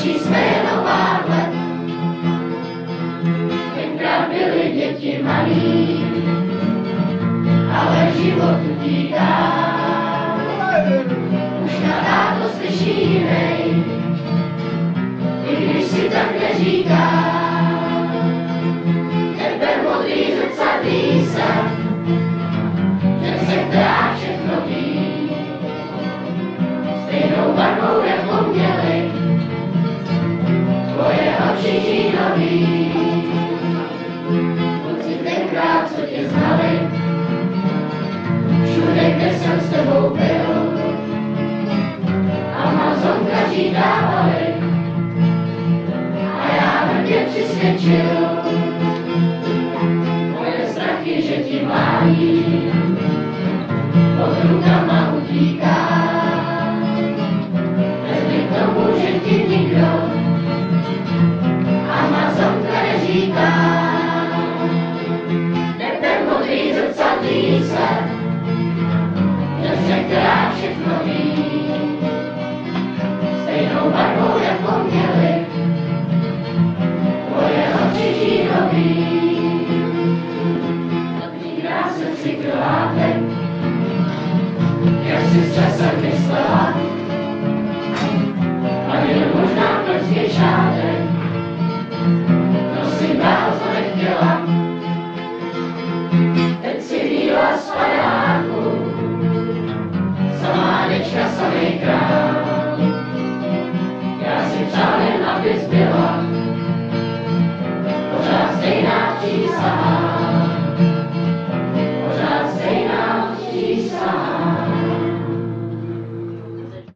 očí směrová let. Tenkrát byly děti malý, ale život utíká. Už na táto slyší jinej, i když si tak neříká. Tebe modrý zrcadlí se, že se která všechno ví. Stejnou barvou, jako měli tvoje oči žínový. Kluci tenkrát, co tě znali, všude, kde jsem s tebou byl, Amazonka dávali a já hrdě přisvědčil. Tvoje strachy, že ti mládí pod rukama utíká. Vezmi k tomu, že ti nikdo Amazonka neříká. Nebe modrý zrcadlí se, že se která všechno ví. Stejnou barvou, jako měli tvoje oči žírový. Dobrýkrát se přikryla teď, jak si s časem myslela, a byl možná plňský šátek, no si dál to nechtěla. Teď si víla z padáku, samá dečka, samej král. Já si přál jen, abys byl